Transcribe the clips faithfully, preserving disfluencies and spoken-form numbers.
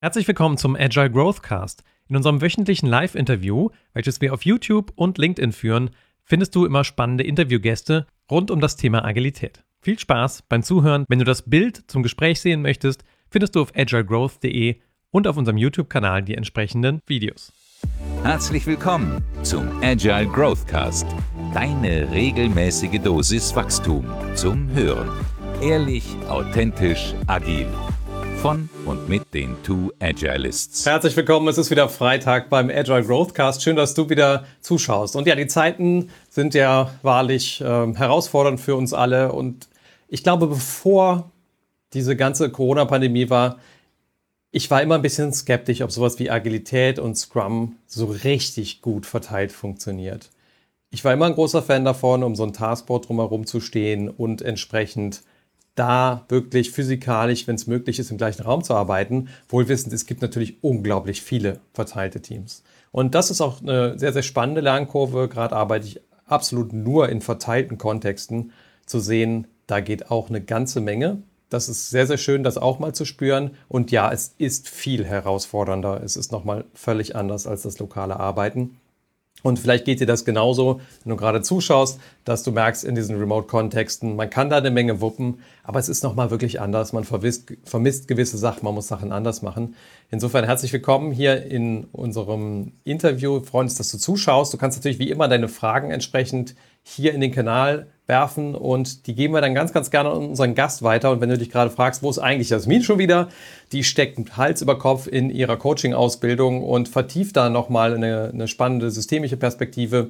Herzlich willkommen zum Agile Growth Cast. In unserem wöchentlichen Live-Interview, welches wir auf YouTube und LinkedIn führen, findest du immer spannende Interviewgäste rund um das Thema Agilität. Viel Spaß beim Zuhören. Wenn du das Bild zum Gespräch sehen möchtest, findest du auf agilegrowth punkt de und auf unserem YouTube-Kanal die entsprechenden Videos. Herzlich willkommen zum Agile Growth Cast. Deine regelmäßige Dosis Wachstum zum Hören. Ehrlich, authentisch, agil. Von und mit den Two Agilists. Herzlich willkommen, es ist wieder Freitag beim Agile Growth Cast. Schön, dass du wieder zuschaust. Und ja, die Zeiten sind ja wahrlich äh, herausfordernd für uns alle. Und ich glaube, bevor diese ganze Corona-Pandemie war, ich war immer ein bisschen skeptisch, ob sowas wie Agilität und Scrum so richtig gut verteilt funktioniert. Ich war immer ein großer Fan davon, um so ein Taskboard drumherum zu stehen und entsprechend da wirklich physikalisch, wenn es möglich ist, im gleichen Raum zu arbeiten. Wohl wissend, es gibt natürlich unglaublich viele verteilte Teams. Und das ist auch eine sehr, sehr spannende Lernkurve. Gerade arbeite ich absolut nur in verteilten Kontexten, zu sehen, da geht auch eine ganze Menge. Das ist sehr, sehr schön, das auch mal zu spüren. Und ja, es ist viel herausfordernder. Es ist nochmal völlig anders als das lokale Arbeiten. Und vielleicht geht dir das genauso, wenn du gerade zuschaust, dass du merkst in diesen Remote-Kontexten, man kann da eine Menge wuppen, aber es ist nochmal wirklich anders. Man vermisst, vermisst gewisse Sachen, man muss Sachen anders machen. Insofern herzlich willkommen hier in unserem Interview. Wir freuen uns, dass du zuschaust. Du kannst natürlich wie immer deine Fragen entsprechend hier in den Kanal werfen und die geben wir dann ganz, ganz gerne an unseren Gast weiter. Und wenn du dich gerade fragst, wo ist eigentlich Jasmin schon wieder? Die steckt Hals über Kopf in ihrer Coaching-Ausbildung und vertieft da nochmal eine, eine spannende systemische Perspektive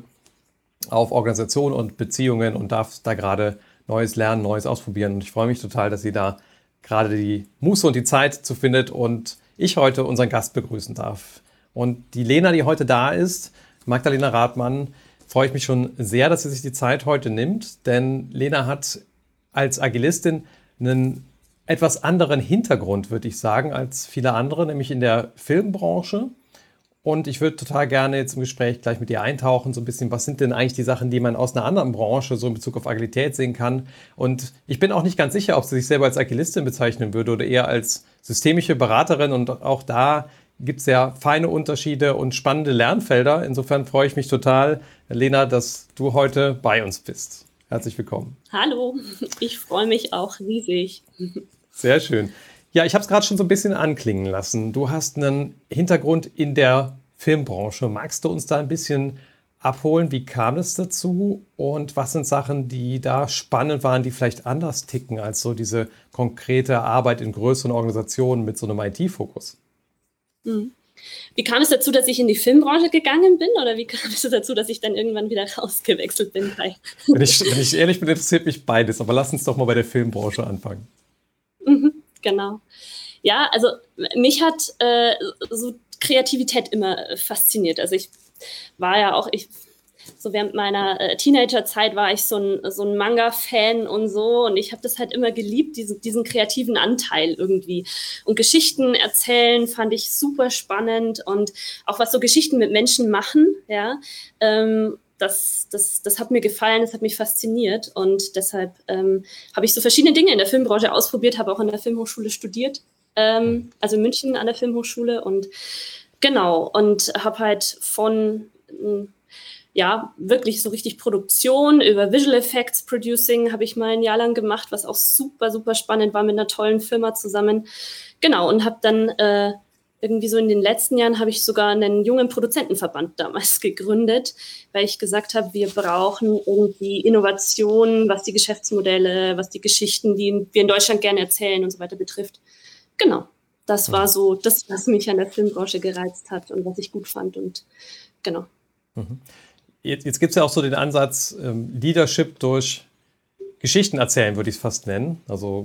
auf Organisation und Beziehungen und darf da gerade Neues lernen, Neues ausprobieren. Und ich freue mich total, dass sie da gerade die Muße und die Zeit zu findet und ich heute unseren Gast begrüßen darf. Und die Lena, die heute da ist, Magdalena Rathmann, freue ich mich schon sehr, dass sie sich die Zeit heute nimmt, denn Lena hat als Agilistin einen etwas anderen Hintergrund, würde ich sagen, als viele andere, nämlich in der Filmbranche. Und ich würde total gerne jetzt im Gespräch gleich mit ihr eintauchen, so ein bisschen, was sind denn eigentlich die Sachen, die man aus einer anderen Branche so in Bezug auf Agilität sehen kann. Und ich bin auch nicht ganz sicher, ob sie sich selber als Agilistin bezeichnen würde oder eher als systemische Beraterin. Und auch da gibt es ja feine Unterschiede und spannende Lernfelder. Insofern freue ich mich total, Lena, dass du heute bei uns bist. Herzlich willkommen. Hallo, ich freue mich auch riesig. Sehr schön. Ja, ich habe es gerade schon so ein bisschen anklingen lassen. Du hast einen Hintergrund in der Filmbranche. Magst du uns da ein bisschen abholen? Wie kam es dazu? Und was sind Sachen, die da spannend waren, die vielleicht anders ticken als so diese konkrete Arbeit in größeren Organisationen mit so einem I T-Fokus? Wie kam es dazu, dass ich in die Filmbranche gegangen bin oder wie kam es dazu, dass ich dann irgendwann wieder rausgewechselt bin? Wenn ich, wenn ich ehrlich bin, interessiert mich beides, aber lass uns doch mal bei der Filmbranche anfangen. Mhm, genau. Ja, also mich hat äh, so Kreativität immer fasziniert. Also ich war ja auch, ich so während meiner äh, Teenagerzeit war ich so ein, so ein Manga-Fan und so und ich habe das halt immer geliebt, diesen, diesen kreativen Anteil irgendwie. Und Geschichten erzählen fand ich super spannend und auch was so Geschichten mit Menschen machen, ja, ähm, das, das, das hat mir gefallen, das hat mich fasziniert und deshalb ähm, habe ich so verschiedene Dinge in der Filmbranche ausprobiert, habe auch an der Filmhochschule studiert, ähm, also in München an der Filmhochschule und genau, und habe halt von ja, wirklich so richtig Produktion, über Visual Effects Producing habe ich mal ein Jahr lang gemacht, was auch super, super spannend war mit einer tollen Firma zusammen. Genau, und habe dann äh, irgendwie so in den letzten Jahren habe ich sogar einen jungen Produzentenverband damals gegründet, weil ich gesagt habe, wir brauchen irgendwie Innovationen, was die Geschäftsmodelle, was die Geschichten, die wir in Deutschland gerne erzählen und so weiter betrifft. Genau, das war so das, was mich an der Filmbranche gereizt hat und was ich gut fand und genau. Mhm. Jetzt, jetzt gibt es ja auch so den Ansatz, ähm, Leadership durch Geschichten erzählen, würde ich es fast nennen. Also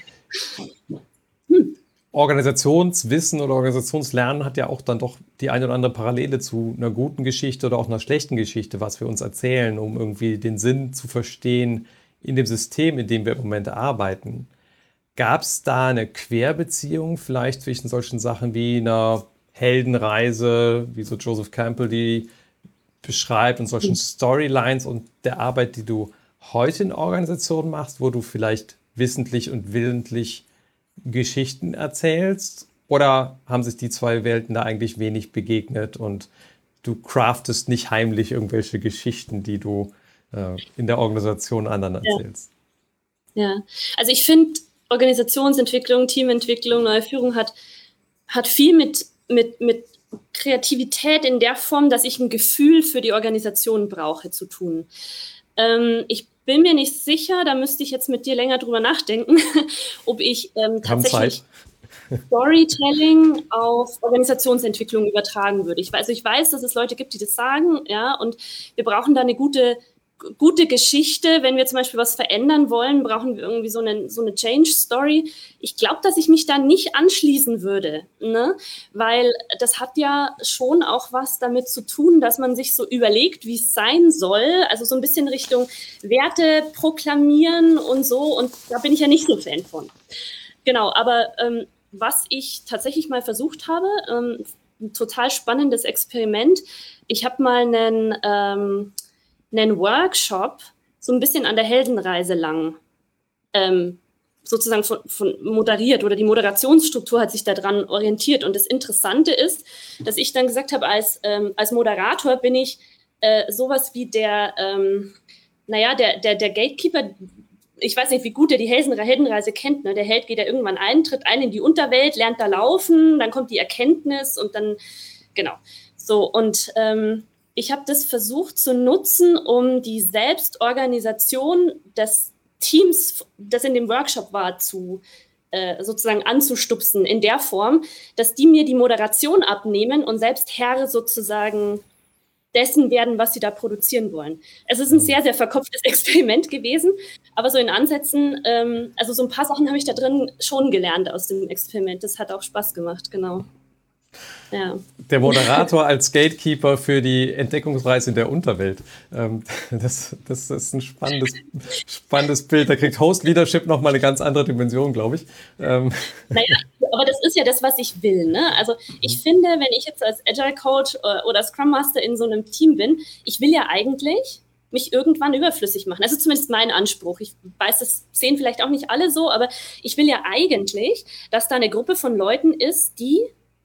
hm. Organisationswissen oder Organisationslernen hat ja auch dann doch die eine oder andere Parallele zu einer guten Geschichte oder auch einer schlechten Geschichte, was wir uns erzählen, um irgendwie den Sinn zu verstehen in dem System, in dem wir im Moment arbeiten. Gab es da eine Querbeziehung vielleicht zwischen solchen Sachen wie einer Heldenreise, wie so Joseph Campbell die beschreibt und solchen Storylines und der Arbeit, die du heute in Organisationen machst, wo du vielleicht wissentlich und willentlich Geschichten erzählst? Oder haben sich die zwei Welten da eigentlich wenig begegnet und du craftest nicht heimlich irgendwelche Geschichten, die du äh, in der Organisation anderen erzählst? Ja, ja. Also ich finde, Organisationsentwicklung, Teamentwicklung, neue Führung hat, hat viel mit, mit, mit Kreativität in der Form, dass ich ein Gefühl für die Organisation brauche, zu tun. Ähm, ich bin mir nicht sicher, da müsste ich jetzt mit dir länger drüber nachdenken, ob ich ähm, tatsächlich Storytelling auf Organisationsentwicklung übertragen würde. Ich weiß, also ich weiß, dass es Leute gibt, die das sagen, ja, und wir brauchen da eine gute, gute Geschichte. Wenn wir zum Beispiel was verändern wollen, brauchen wir irgendwie so eine, so eine Change-Story. Ich glaube, dass ich mich da nicht anschließen würde, ne? Weil das hat ja schon auch was damit zu tun, dass man sich so überlegt, wie es sein soll. Also so ein bisschen Richtung Werte proklamieren und so. Und da bin ich ja nicht so Fan von. Genau, aber ähm, was ich tatsächlich mal versucht habe, ähm, ein total spannendes Experiment. Ich habe mal einen, ähm, einen Workshop so ein bisschen an der Heldenreise lang ähm, sozusagen von, von moderiert, oder die Moderationsstruktur hat sich daran orientiert. Und das Interessante ist, dass ich dann gesagt habe, als, ähm, als Moderator bin ich äh, sowas wie der, ähm, naja, der, der, der Gatekeeper. Ich weiß nicht, wie gut er die Heldenreise kennt. Ne? Der Held geht ja irgendwann ein, tritt ein in die Unterwelt, lernt da laufen, dann kommt die Erkenntnis und dann, genau. So, und ähm, ich habe das versucht zu nutzen, um die Selbstorganisation des Teams, das in dem Workshop war, zu äh, sozusagen anzustupsen, in der Form, dass die mir die Moderation abnehmen und selbst Herr sozusagen dessen werden, was sie da produzieren wollen. Es ist ein sehr, sehr verkopftes Experiment gewesen, aber so in Ansätzen, ähm, also so ein paar Sachen habe ich da drin schon gelernt aus dem Experiment. Das hat auch Spaß gemacht, genau. Ja. Der Moderator als Gatekeeper für die Entdeckungsreise in der Unterwelt. Ähm, das, das ist ein spannendes, spannendes Bild. Da kriegt Host Leadership nochmal eine ganz andere Dimension, glaube ich. Ähm. Naja, aber das ist ja das, was ich will. Ne? Also ich finde, wenn ich jetzt als Agile Coach oder Scrum Master in so einem Team bin, ich will ja eigentlich mich irgendwann überflüssig machen. Das ist zumindest mein Anspruch. Ich weiß, das sehen vielleicht auch nicht alle so, aber ich will ja eigentlich, dass da eine Gruppe von Leuten ist, die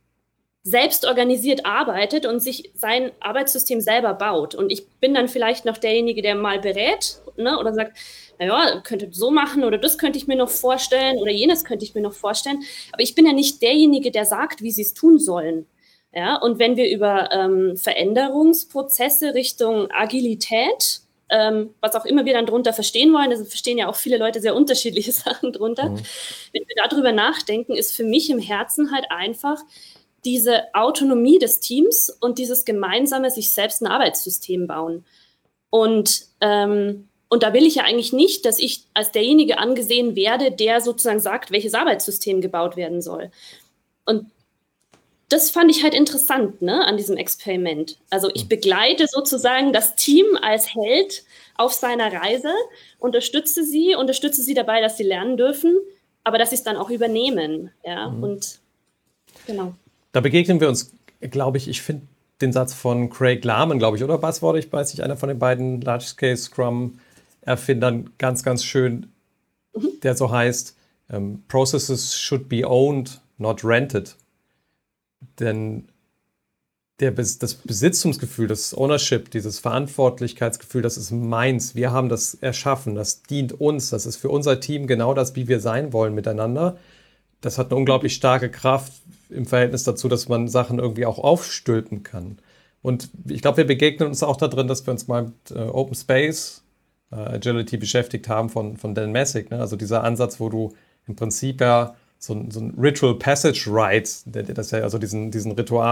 selbst organisiert arbeitet und sich sein Arbeitssystem selber baut. Und ich bin dann vielleicht noch derjenige, der mal berät, ne, oder sagt, naja, könntet so machen oder das könnte ich mir noch vorstellen oder jenes könnte ich mir noch vorstellen. Aber ich bin ja nicht derjenige, der sagt, wie sie es tun sollen. Ja, und wenn wir über ähm, Veränderungsprozesse Richtung Agilität, ähm, was auch immer wir dann drunter verstehen wollen, also verstehen ja auch viele Leute sehr unterschiedliche Sachen drunter. Mhm. Wenn wir darüber nachdenken, ist für mich im Herzen halt einfach diese Autonomie des Teams und dieses gemeinsame sich selbst ein Arbeitssystem bauen. Und, ähm, und da will ich ja eigentlich nicht, dass ich als derjenige angesehen werde, der sozusagen sagt, welches Arbeitssystem gebaut werden soll. Und das fand ich halt interessant, ne, an diesem Experiment. Also ich begleite sozusagen das Team als Held auf seiner Reise, unterstütze sie, unterstütze sie dabei, dass sie lernen dürfen, aber dass sie es dann auch übernehmen. Ja, mhm. Und genau. Da begegnen wir uns, glaube ich, ich finde den Satz von Craig Lahman, glaube ich, oder Buzzword, ich weiß nicht, einer von den beiden Large-Scale-Scrum-Erfindern, ganz, ganz schön, mhm. der so heißt, um, Processes should be owned, not rented. Denn der, das Besitzungsgefühl, das Ownership, dieses Verantwortlichkeitsgefühl, das ist meins. Wir haben das erschaffen, das dient uns, das ist für unser Team genau das, wie wir sein wollen miteinander. Das hat eine unglaublich starke Kraft im Verhältnis dazu, dass man Sachen irgendwie auch aufstülpen kann. Und ich glaube, wir begegnen uns auch da drin, dass wir uns mal mit äh, Open Space, äh, Agility beschäftigt haben von, von Dan Messick. Ne? Also dieser Ansatz, wo du im Prinzip ja so ein, so ein Ritual Passage Rite, das ja also diesen, diesen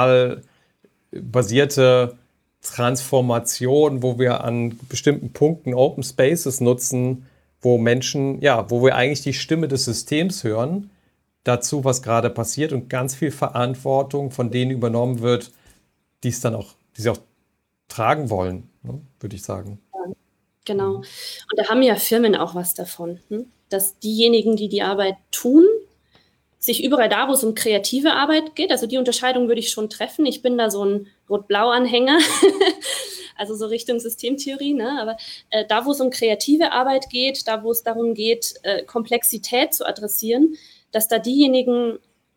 ritualbasierte Transformation, wo wir an bestimmten Punkten Open Spaces nutzen, wo Menschen, ja, wo wir eigentlich die Stimme des Systems hören, dazu, was gerade passiert und ganz viel Verantwortung von denen übernommen wird, die es dann auch, die sie auch tragen wollen, ne, würde ich sagen. Genau. Und da haben ja Firmen auch was davon, hm? Dass diejenigen, die die Arbeit tun, sich überall da, wo es um kreative Arbeit geht, also die Unterscheidung würde ich schon treffen. Ich bin da so ein Rot-Blau-Anhänger, also so Richtung Systemtheorie, ne? Aber äh, da, wo es um kreative Arbeit geht, da, wo es darum geht, äh, Komplexität zu adressieren, dass da diejenigen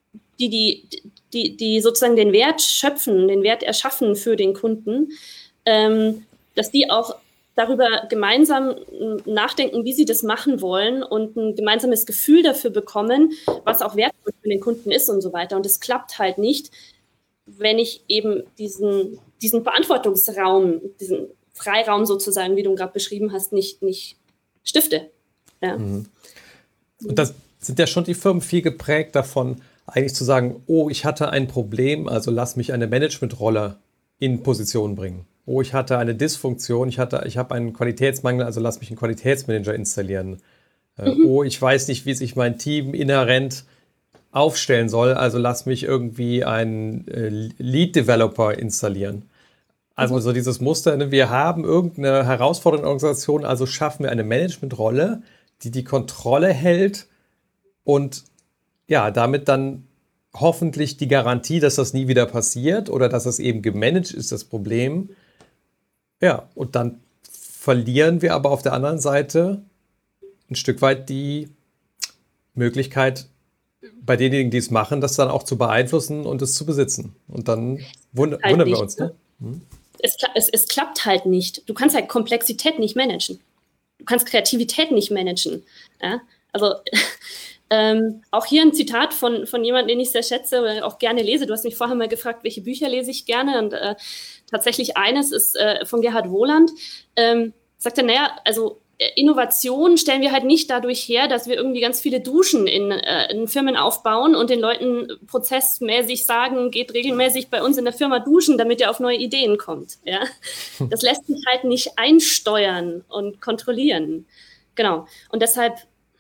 die, die, die, die sozusagen den Wert schöpfen, den Wert erschaffen für den Kunden, ähm, dass die auch darüber gemeinsam nachdenken, wie sie das machen wollen und ein gemeinsames Gefühl dafür bekommen, was auch wertvoll für den Kunden ist und so weiter. Und es klappt halt nicht, wenn ich eben diesen, diesen Verantwortungsraum, diesen Freiraum sozusagen, wie du gerade beschrieben hast, nicht, nicht stifte. Ja. Mhm. Und das sind ja schon die Firmen viel geprägt davon, eigentlich zu sagen, oh, ich hatte ein Problem, also lass mich eine Managementrolle in Position bringen. Oh, ich hatte eine Dysfunktion, ich, hatte, ich habe einen Qualitätsmangel, also lass mich einen Qualitätsmanager installieren. Äh, mhm. Oh, ich weiß nicht, wie sich mein Team inhärent aufstellen soll, also lass mich irgendwie einen äh, Lead-Developer installieren. Also mhm. so dieses Muster, ne, wir haben irgendeine herausfordernde Organisation, also schaffen wir eine Managementrolle, die die Kontrolle hält und ja, damit dann hoffentlich die Garantie, dass das nie wieder passiert oder dass es eben gemanagt ist, das Problem. Ja, und dann verlieren wir aber auf der anderen Seite ein Stück weit die Möglichkeit, bei denjenigen, die es machen, das dann auch zu beeinflussen und es zu besitzen. Und dann wund- halt wundern nicht, wir uns. Ne? Hm? Es, es, es klappt halt nicht. Du kannst halt Komplexität nicht managen. Du kannst Kreativität nicht managen. Ja? Also ähm, auch hier ein Zitat von, von jemandem, den ich sehr schätze oder auch gerne lese. Du hast mich vorher mal gefragt, welche Bücher lese ich gerne. Und äh, tatsächlich eines ist äh, von Gerhard Wohland. Ähm, sagt er, naja, also Innovation stellen wir halt nicht dadurch her, dass wir irgendwie ganz viele Duschen in, äh, in Firmen aufbauen und den Leuten prozessmäßig sagen, geht regelmäßig bei uns in der Firma duschen, damit ihr auf neue Ideen kommt. Ja? Das lässt sich halt nicht einsteuern und kontrollieren. Genau. Und deshalb,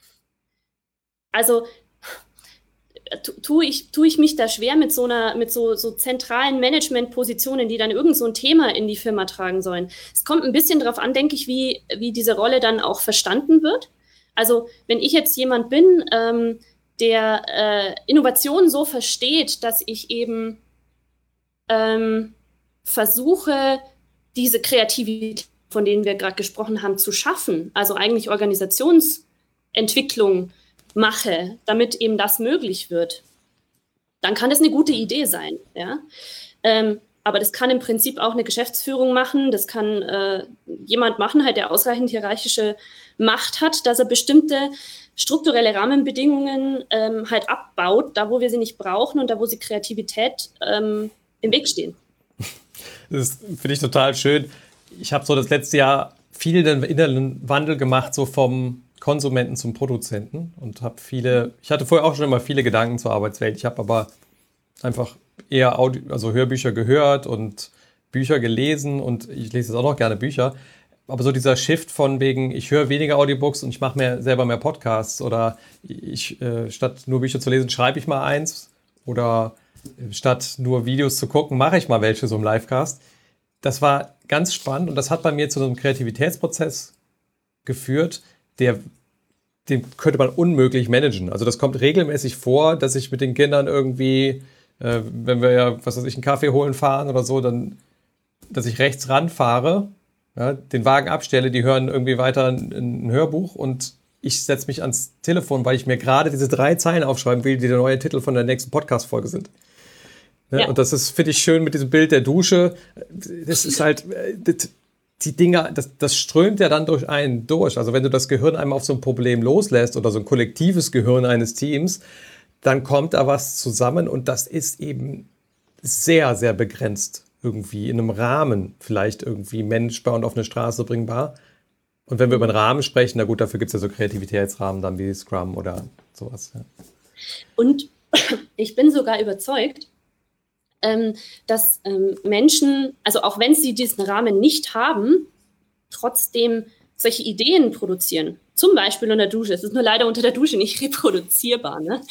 also tue ich, tue ich mich da schwer mit so einer, mit so, so zentralen Managementpositionen, die dann irgend so ein Thema in die Firma tragen sollen. Es kommt ein bisschen darauf an, denke ich, wie, wie diese Rolle dann auch verstanden wird. Also wenn ich jetzt jemand bin, ähm, der äh, Innovation so versteht, dass ich eben ähm, versuche, diese Kreativität, von denen wir gerade gesprochen haben, zu schaffen, also eigentlich Organisationsentwicklung mache, damit eben das möglich wird, dann kann das eine gute Idee sein. Ja? Ähm, aber das kann im Prinzip auch eine Geschäftsführung machen, das kann äh, jemand machen, halt, der ausreichend hierarchische Macht hat, dass er bestimmte strukturelle Rahmenbedingungen ähm, halt abbaut, da wo wir sie nicht brauchen und da wo sie Kreativität ähm, im Weg stehen. Das finde ich total schön. Ich habe so das letzte Jahr viel den inneren Wandel gemacht, so vom Konsumenten zum Produzenten und habe viele, ich hatte vorher auch schon immer viele Gedanken zur Arbeitswelt. Ich habe aber einfach eher Audio, also Hörbücher gehört und Bücher gelesen und ich lese jetzt auch noch gerne Bücher. Aber so dieser Shift von wegen, ich höre weniger Audiobooks und ich mache mehr, selber mehr Podcasts oder ich, äh, statt nur Bücher zu lesen, schreibe ich mal eins oder äh, statt nur Videos zu gucken, mache ich mal welche so im Livecast. Das war ganz spannend und das hat bei mir zu so einem Kreativitätsprozess geführt, der, den könnte man unmöglich managen. Also das kommt regelmäßig vor, dass ich mit den Kindern irgendwie, äh, wenn wir ja, was weiß ich, einen Kaffee holen fahren oder so, dann, dass ich rechts ranfahre, ja, den Wagen abstelle, die hören irgendwie weiter ein, ein Hörbuch und ich setze mich ans Telefon, weil ich mir gerade diese drei Zeilen aufschreiben will, die der neue Titel von der nächsten Podcast-Folge sind. Ja, ja. Und das ist, finde ich, schön mit diesem Bild der Dusche. Das ist halt... Das, die Dinge, das, das strömt ja dann durch einen durch. Also wenn du das Gehirn einmal auf so ein Problem loslässt oder so ein kollektives Gehirn eines Teams, dann kommt da was zusammen und das ist eben sehr, sehr begrenzt irgendwie in einem Rahmen vielleicht irgendwie managebar und auf eine Straße bringbar. Und wenn wir über einen Rahmen sprechen, na gut, dafür gibt es ja so Kreativitätsrahmen dann wie Scrum oder sowas. Ja. Und ich bin sogar überzeugt, Ähm, dass ähm, Menschen, also auch wenn sie diesen Rahmen nicht haben, trotzdem solche Ideen produzieren. Zum Beispiel unter der Dusche. Es ist nur leider unter der Dusche nicht reproduzierbar. Ne?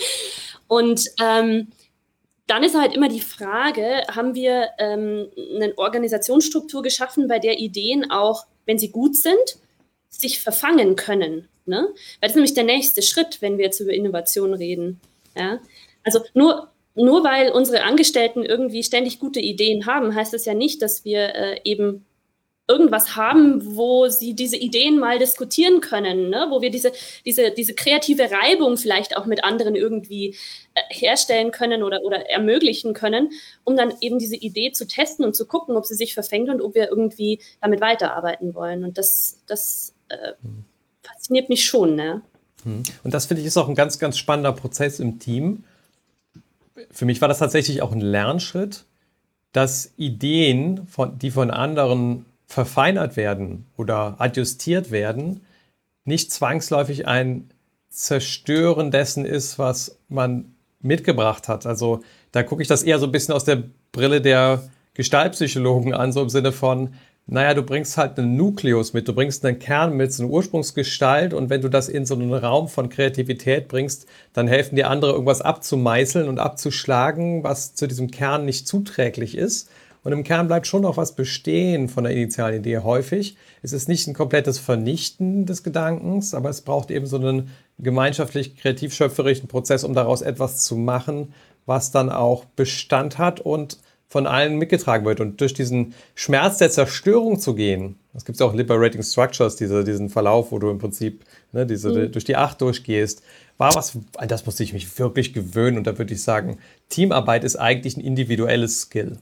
Und ähm, dann ist halt immer die Frage, haben wir ähm, eine Organisationsstruktur geschaffen, bei der Ideen auch, wenn sie gut sind, sich verfangen können. Ne? Weil das ist nämlich der nächste Schritt, wenn wir jetzt über Innovation reden. Ja? Also nur Nur weil unsere Angestellten irgendwie ständig gute Ideen haben, heißt das ja nicht, dass wir äh, eben irgendwas haben, wo sie diese Ideen mal diskutieren können, ne? Wo wir diese, diese, diese kreative Reibung vielleicht auch mit anderen irgendwie äh, herstellen können oder, oder ermöglichen können, um dann eben diese Idee zu testen und zu gucken, ob sie sich verfängt und ob wir irgendwie damit weiterarbeiten wollen. Und das, das äh, fasziniert mich schon, ne? Und das, finde ich, ist auch ein ganz, ganz spannender Prozess im Team. Für mich war das tatsächlich auch ein Lernschritt, dass Ideen, von, die von anderen verfeinert werden oder adjustiert werden, nicht zwangsläufig ein Zerstören dessen ist, was man mitgebracht hat. Also da gucke ich das eher so ein bisschen aus der Brille der Gestaltpsychologen an, so im Sinne von, naja, du bringst halt einen Nukleus mit, du bringst einen Kern mit, so eine Ursprungsgestalt, und wenn du das in so einen Raum von Kreativität bringst, dann helfen dir andere, irgendwas abzumeißeln und abzuschlagen, was zu diesem Kern nicht zuträglich ist. Und im Kern bleibt schon noch was bestehen von der initialen Idee häufig. Es ist nicht ein komplettes Vernichten des Gedankens, aber es braucht eben so einen gemeinschaftlich kreativ-schöpferischen Prozess, um daraus etwas zu machen, was dann auch Bestand hat und von allen mitgetragen wird. Und durch diesen Schmerz der Zerstörung zu gehen, es gibt ja auch Liberating Structures, diese, diesen Verlauf, wo du im Prinzip ne, diese, mhm. durch die Acht durchgehst, war was, an das musste ich mich wirklich gewöhnen. Und da würde ich sagen, Teamarbeit ist eigentlich ein individuelles Skill.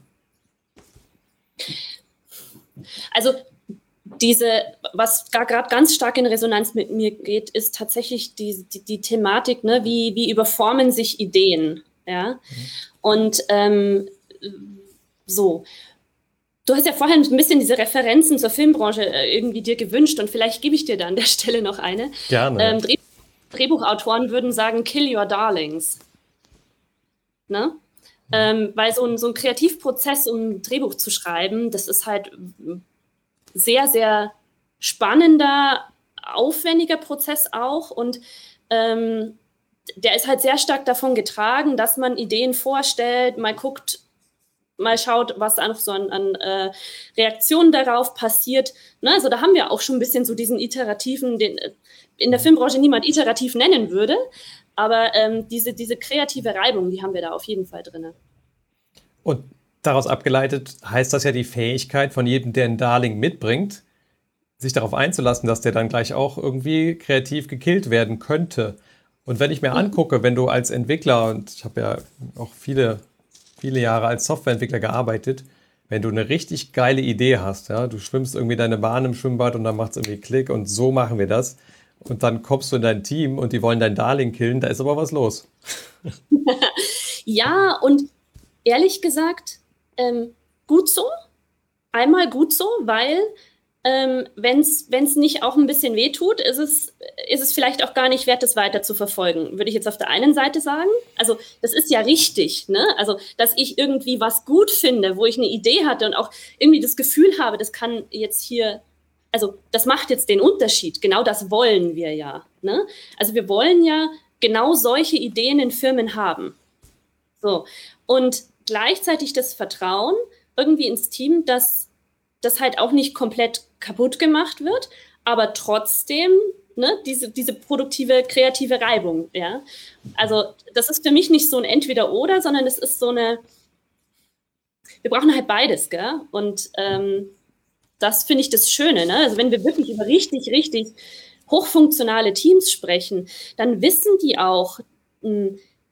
Also diese, was gerade ganz stark in Resonanz mit mir geht, ist tatsächlich die, die, die Thematik, ne, wie, wie überformen sich Ideen. Ja? Mhm. Und ähm, so, du hast ja vorhin ein bisschen diese Referenzen zur Filmbranche äh, irgendwie dir gewünscht, und vielleicht gebe ich dir da an der Stelle noch eine. Gerne. Ähm, Dreh Drehbuchautoren würden sagen, kill your darlings. Ne? Ähm, weil so ein, so ein Kreativprozess, um ein Drehbuch zu schreiben, das ist halt sehr, sehr spannender, aufwendiger Prozess auch, und ähm, der ist halt sehr stark davon getragen, dass man Ideen vorstellt, mal guckt, mal schaut, was da noch so an, an äh, Reaktionen darauf passiert. Ne? Also da haben wir auch schon ein bisschen so diesen iterativen, den in der Filmbranche niemand iterativ nennen würde, aber ähm, diese, diese kreative Reibung, die haben wir da auf jeden Fall drin. Und daraus abgeleitet heißt das ja die Fähigkeit von jedem, der ein Darling mitbringt, sich darauf einzulassen, dass der dann gleich auch irgendwie kreativ gekillt werden könnte. Und wenn ich mir angucke, wenn du als Entwickler, und ich habe ja auch viele, viele Jahre als Softwareentwickler gearbeitet, wenn du eine richtig geile Idee hast, ja, du schwimmst irgendwie deine Bahn im Schwimmbad und dann macht es irgendwie Klick und so machen wir das. Und dann kommst du in dein Team und die wollen dein Darling killen, da ist aber was los. Ja, und ehrlich gesagt, ähm, gut so. Einmal gut so, weil ähm, wenn es nicht auch ein bisschen wehtut, ist es, ist es vielleicht auch gar nicht wert, das weiter zu verfolgen, würde ich jetzt auf der einen Seite sagen. Also das ist ja richtig, ne? Also dass ich irgendwie was gut finde, wo ich eine Idee hatte und auch irgendwie das Gefühl habe, das kann jetzt hier, also das macht jetzt den Unterschied. Genau das wollen wir ja, ne? Also wir wollen ja genau solche Ideen in Firmen haben. So, und gleichzeitig das Vertrauen irgendwie ins Team, dass das halt auch nicht komplett kaputt gemacht wird, aber trotzdem ne, diese, diese produktive, kreative Reibung. Ja? Also das ist für mich nicht so ein Entweder-Oder, sondern es ist so eine, wir brauchen halt beides, gell? Und ähm, das finde ich das Schöne. Ne? Also wenn wir wirklich über richtig, richtig hochfunktionale Teams sprechen, dann wissen die auch, mh,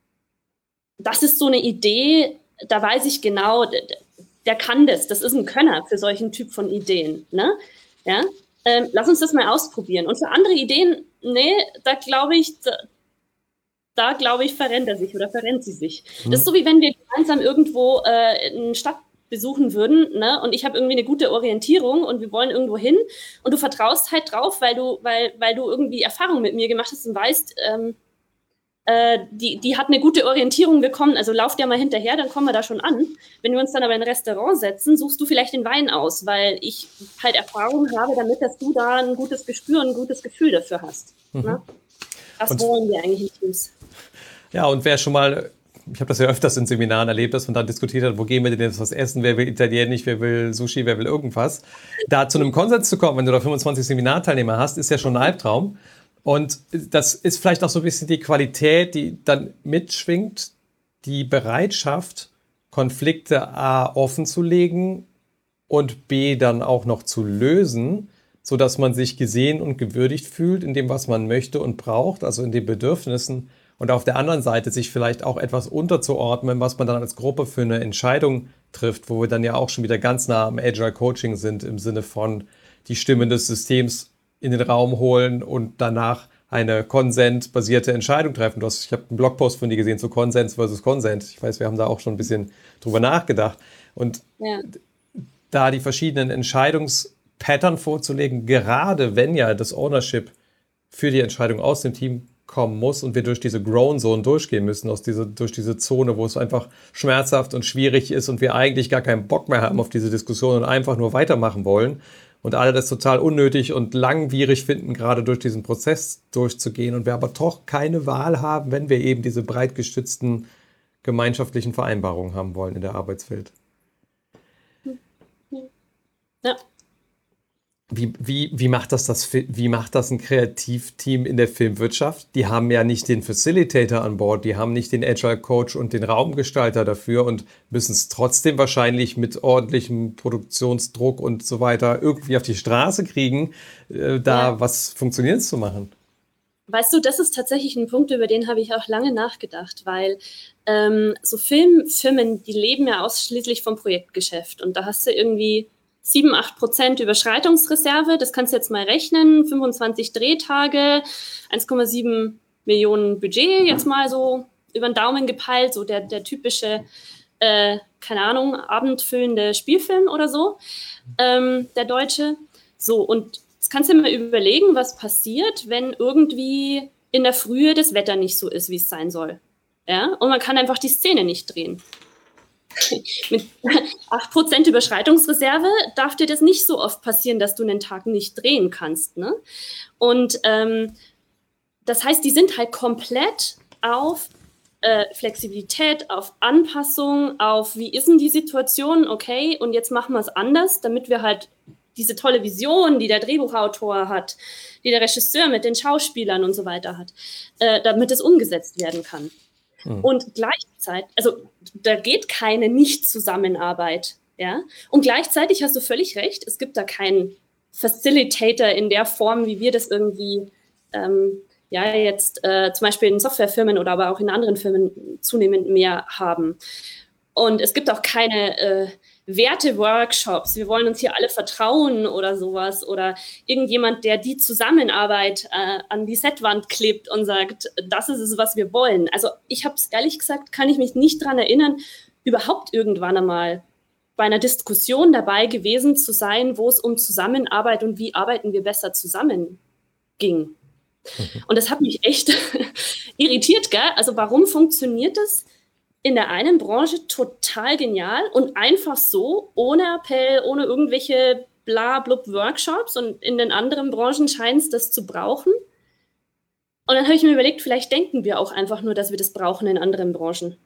das ist so eine Idee, da weiß ich genau, der kann das. Das ist ein Könner für solchen Typ von Ideen. Ne? Ja? Ähm, lass uns das mal ausprobieren. Und für andere Ideen, nee, da glaube ich, da, da glaube ich, verrennt er sich oder verrennt sie sich. Mhm. Das ist so, wie wenn wir gemeinsam irgendwo äh, eine Stadt besuchen würden, ne? Und ich habe irgendwie eine gute Orientierung und wir wollen irgendwo hin und du vertraust halt drauf, weil du, weil, weil du irgendwie Erfahrung mit mir gemacht hast und weißt, ähm, Die, die hat eine gute Orientierung bekommen, also lauf dir mal hinterher, dann kommen wir da schon an. Wenn wir uns dann aber in ein Restaurant setzen, suchst du vielleicht den Wein aus, weil ich halt Erfahrung habe damit, dass du da ein gutes Gespür und ein gutes Gefühl dafür hast. Mhm. Ne? Das und, wollen wir eigentlich in Teams. Ja, und wer schon mal, ich habe das ja öfters in Seminaren erlebt, dass man dann diskutiert hat, wo gehen wir denn jetzt was essen, wer will Italienisch, wer will Sushi, wer will irgendwas. Da zu einem Konsens zu kommen, wenn du da fünfundzwanzig Seminarteilnehmer hast, ist ja schon ein Albtraum. Und das ist vielleicht auch so ein bisschen die Qualität, die dann mitschwingt, die Bereitschaft, Konflikte A, offen zu legen, und B, dann auch noch zu lösen, sodass man sich gesehen und gewürdigt fühlt in dem, was man möchte und braucht, also in den Bedürfnissen. Und auf der anderen Seite sich vielleicht auch etwas unterzuordnen, was man dann als Gruppe für eine Entscheidung trifft, wo wir dann ja auch schon wieder ganz nah am Agile Coaching sind, im Sinne von die Stimmen des Systems in den Raum holen und danach eine konsensbasierte Entscheidung treffen. Du hast, ich habe einen Blogpost von dir gesehen zu Konsens versus Konsent. Ich weiß, wir haben da auch schon ein bisschen drüber nachgedacht. Und ja. da die verschiedenen Entscheidungspattern vorzulegen, gerade wenn ja das Ownership für die Entscheidung aus dem Team kommen muss und wir durch diese Grown Zone durchgehen müssen, aus diese, durch diese Zone, wo es einfach schmerzhaft und schwierig ist und wir eigentlich gar keinen Bock mehr haben auf diese Diskussion und einfach nur weitermachen wollen und alle das total unnötig und langwierig finden, gerade durch diesen Prozess durchzugehen und wir aber doch keine Wahl haben, wenn wir eben diese breit gestützten gemeinschaftlichen Vereinbarungen haben wollen in der Arbeitswelt. Ja. Wie, wie, wie, macht das das, wie macht das ein Kreativteam in der Filmwirtschaft? Die haben ja nicht den Facilitator an Bord, die haben nicht den Agile Coach und den Raumgestalter dafür und müssen es trotzdem wahrscheinlich mit ordentlichem Produktionsdruck und so weiter irgendwie auf die Straße kriegen, äh, da ja. was Funktionierendes zu machen. Weißt du, das ist tatsächlich ein Punkt, über den habe ich auch lange nachgedacht, weil ähm, so Filmfirmen, die leben ja ausschließlich vom Projektgeschäft und da hast du irgendwie sieben, acht Prozent Überschreitungsreserve, das kannst du jetzt mal rechnen, fünfundzwanzig Drehtage, eins Komma sieben Millionen Budget, jetzt mal so über den Daumen gepeilt, so der, der typische, äh, keine Ahnung, abendfüllende Spielfilm oder so, ähm, der deutsche. So, und jetzt kannst du dir mal überlegen, was passiert, wenn irgendwie in der Frühe das Wetter nicht so ist, wie es sein soll. Ja? Und man kann einfach die Szene nicht drehen. Mit acht Prozent Überschreitungsreserve darf dir das nicht so oft passieren, dass du einen Tag nicht drehen kannst. Ne? Und ähm, das heißt, die sind halt komplett auf äh, Flexibilität, auf Anpassung, auf wie ist denn die Situation, okay, und jetzt machen wir es anders, damit wir halt diese tolle Vision, die der Drehbuchautor hat, die der Regisseur mit den Schauspielern und so weiter hat, äh, damit es umgesetzt werden kann. Und gleichzeitig, also da geht keine Nicht-Zusammenarbeit, ja. Und gleichzeitig hast du völlig recht, es gibt da keinen Facilitator in der Form, wie wir das irgendwie, ähm, ja, jetzt äh, zum Beispiel in Softwarefirmen oder aber auch in anderen Firmen zunehmend mehr haben. Und es gibt auch keine äh, Werte-Workshops, wir wollen uns hier alle vertrauen oder sowas oder irgendjemand, der die Zusammenarbeit äh, an die Setwand klebt und sagt, das ist es, was wir wollen. Also ich habe es ehrlich gesagt, kann ich mich nicht daran erinnern, überhaupt irgendwann einmal bei einer Diskussion dabei gewesen zu sein, wo es um Zusammenarbeit und wie arbeiten wir besser zusammen ging. Mhm. Und das hat mich echt irritiert, gell? Also warum funktioniert das in der einen Branche total genial und einfach so, ohne Appell, ohne irgendwelche bla-blub-Workshops und in den anderen Branchen scheint es das zu brauchen. Und dann habe ich mir überlegt, vielleicht denken wir auch einfach nur, dass wir das brauchen in anderen Branchen.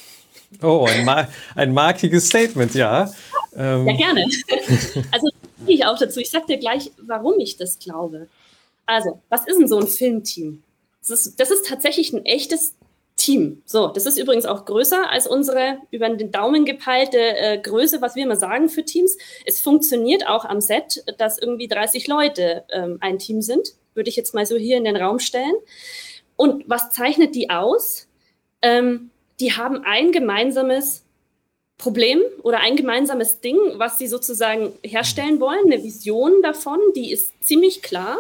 Oh, ein, mar- ein markiges Statement, ja. Ähm. Ja, gerne. Also gehe ich auch dazu. Ich sage dir gleich, warum ich das glaube. Also, was ist denn so ein Filmteam? Das ist, das ist tatsächlich ein echtes Team. So, das ist übrigens auch größer als unsere über den Daumen gepeilte äh, Größe, was wir immer sagen für Teams. Es funktioniert auch am Set, dass irgendwie dreißig Leute ähm, ein Team sind, würde ich jetzt mal so hier in den Raum stellen. Und was zeichnet die aus? Ähm, die haben ein gemeinsames Problem oder ein gemeinsames Ding, was sie sozusagen herstellen wollen, eine Vision davon, die ist ziemlich klar.